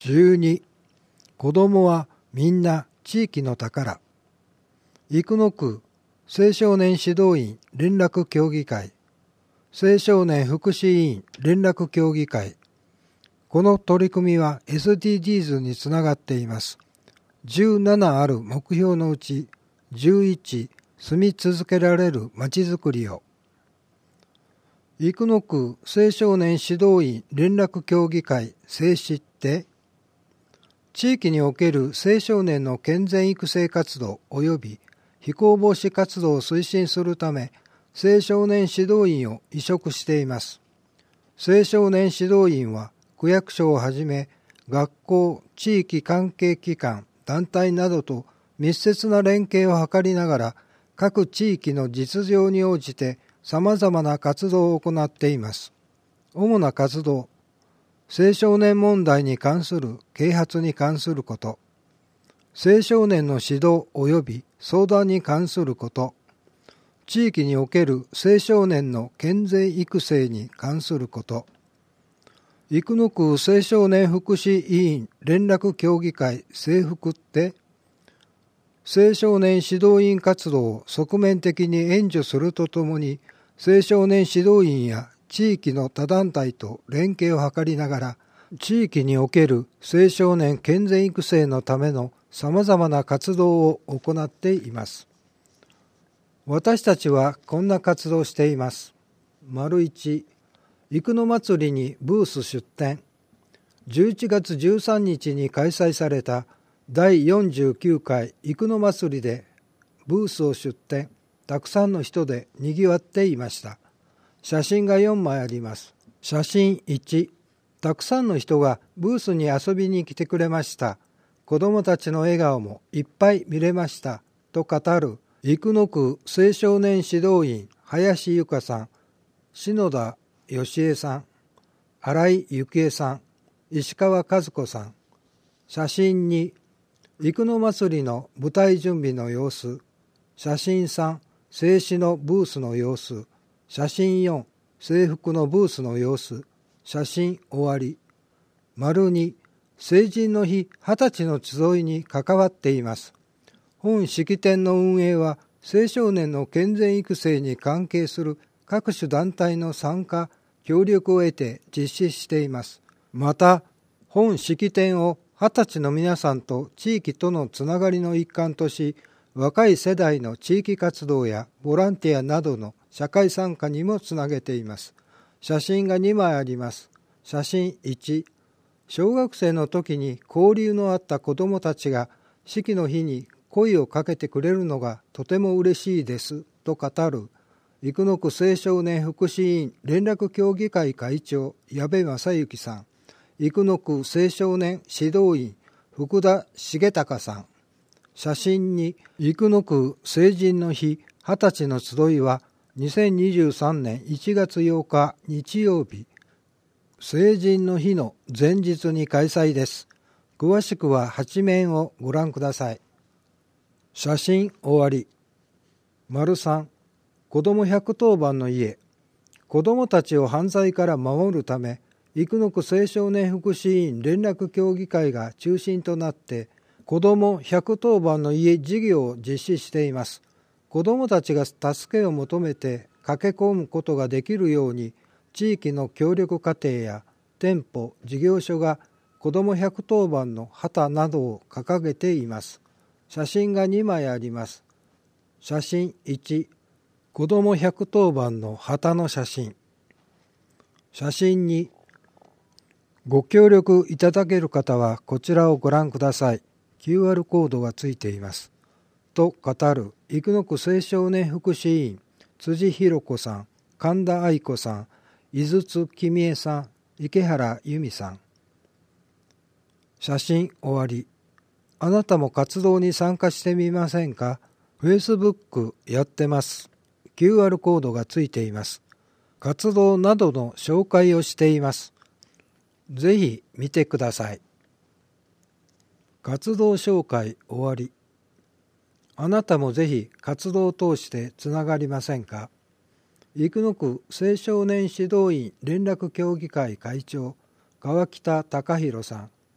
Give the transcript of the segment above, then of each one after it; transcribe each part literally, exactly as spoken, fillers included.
じゅうに、子どもはみんな地域の宝。生野区青少年指導員連絡協議会、青少年福祉委員連絡協議会。この取り組みは エスディージーズ につながっています。じゅうななある目標のうちじゅういち、住み続けられるまちづくりを。生野区青少年指導員連絡協議会青指って、地域における青少年の健全育成活動及び非行防止活動を推進するため、青少年指導員を委嘱しています。青少年指導員は区役所をはじめ、学校、地域関係機関、団体などと密接な連携を図りながら、各地域の実情に応じて様々な活動を行っています。主な活動、青少年問題に関する啓発に関すること、青少年の指導及び相談に関すること、地域における青少年の健全育成に関すること、生野区青少年福祉委員連絡協議会青福って、青少年指導員活動を側面的に援助するとともに、青少年指導員や地域の他団体と連携を図りながら、地域における青少年健全育成のためのさまざまな活動を行っています。私たちはこんな活動をしています。丸いち、生野祭りにブース出展。じゅういちがつじゅうさんにちに開催されただいよんじゅうきゅうかい生野祭りでブースを出展。たくさんの人でにぎわっていました。写真がよんまいあります。写真いち、たくさんの人がブースに遊びに来てくれました。子どもたちの笑顔もいっぱい見れましたと語る生野区青少年指導員林由香さん、篠田義恵さん、新井幸恵さん、石川和子さん。写真に、生野祭りの舞台準備の様子。写真さん、青紙のブースの様子。写真よん、制服のブースの様子。写真終わり。丸に、成人の日はたちの集いに関わっています。本式典の運営は青少年の健全育成に関係する各種団体の参加、協力を得て実施しています。また、本式典をはたちの皆さんと地域とのつながりの一環とし、若い世代の地域活動やボランティアなどの社会参加にもつなげています。写真がにまいあります。写真いち、小学生の時に交流のあった子どもたちが式の日に声をかけてくれるのがとても嬉しいですと語る生野区青少年福祉委員連絡協議会会長矢部正幸さん、生野区青少年指導員福田重隆さん。写真に、生野区成人の日はたちの集いはにせんにじゅうさんねんいちがつようか日曜日、成人の日の前日に開催です。詳しくははちめんをご覧ください。写真終わり。丸さん、子どもひゃくとおばんの家。子どもたちを犯罪から守るため、生野区青少年福祉委員連絡協議会が中心となって、子どもひゃくとおばんの家事業を実施しています。子どもたちが助けを求めて駆け込むことができるように、地域の協力家庭や店舗、事業所が子どもひゃくとおばんの旗などを掲げています。写真がにまいあります。写真いち、子どもひゃくとおばんの旗の写真。写真に、ご協力いただける方はこちらをご覧ください。キューアール コードがついています。と語る生野区青少年福祉委員辻弘子さん、神田愛子さん、井筒君江さん、池原由美さん。写真終わり。あなたも活動に参加してみませんか？ Facebook やってます。キューアール コードがついています。活動などの紹介をしています。ぜひ見てください。活動紹介終わり。あなたもぜひ活動を通してつながりませんか？生野区青少年指導員連絡協議会会長川北隆弘さん、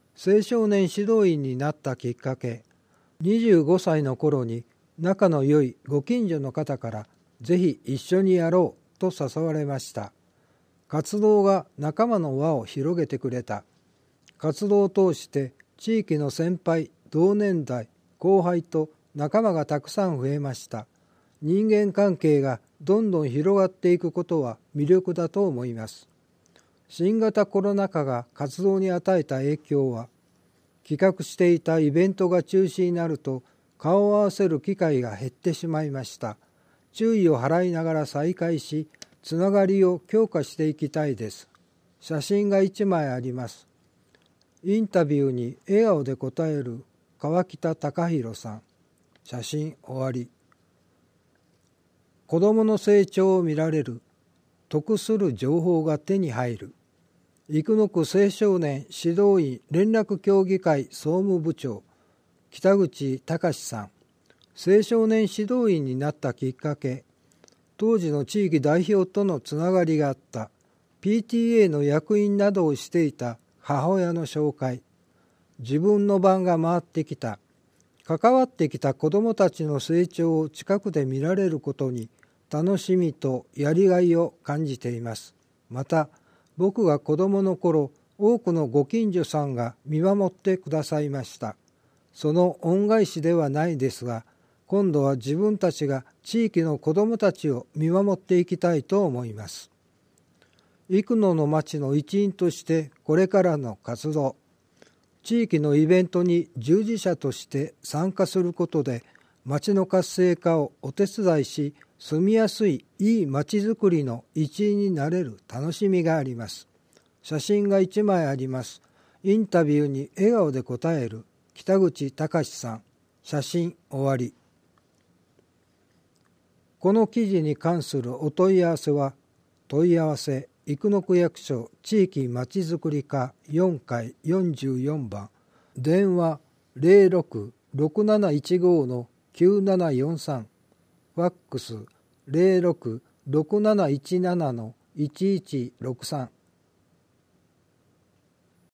青少年指導員になったきっかけ、にじゅうごさいの頃に仲の良いご近所の方からぜひ一緒にやろうと誘われました。活動が仲間の輪を広げてくれた。活動を通して地域の先輩、同年代、後輩と仲間がたくさん増えました。人間関係がどんどん広がっていくことは魅力だと思います。新型コロナ禍が活動に与えた影響は、企画していたイベントが中止になると顔を合わせる機会が減ってしまいました。注意を払いながら再開し、つながりを強化していきたいです。写真がいちまいあります。インタビューに笑顔で答える川北隆弘さん。写真終わり。子どもの成長を見られる。得する情報が手に入る。生野区青少年指導員連絡協議会総務部長北口隆さん。青少年指導員になったきっかけ、当時の地域代表とのつながりがあった。 ピーティーエー の役員などをしていた母親の紹介。自分の番が回ってきた。関わってきた子どもたちの成長を近くで見られることに楽しみとやりがいを感じています。また僕が子どもの頃、多くのご近所さんが見守ってくださいました。その恩返しではないですが、今度は自分たちが地域の子どもたちを見守っていきたいと思います。生野の町の一員としてこれからの活動、地域のイベントに従事者として参加することで、町の活性化をお手伝いし、住みやすいいい町づくりの一員になれる楽しみがあります。写真がいちまいあります。インタビューに笑顔で答える北口隆さん。写真終わり。この記事に関するお問い合わせは、問い合わせ生野区役所地域まちづくり課よんかいよんじゅうよんばん、電話 ゼロろく ろくなないちご のきゅうななよんさん、ファックス ゼロろく ろくなないちなな のいちいちろくさん。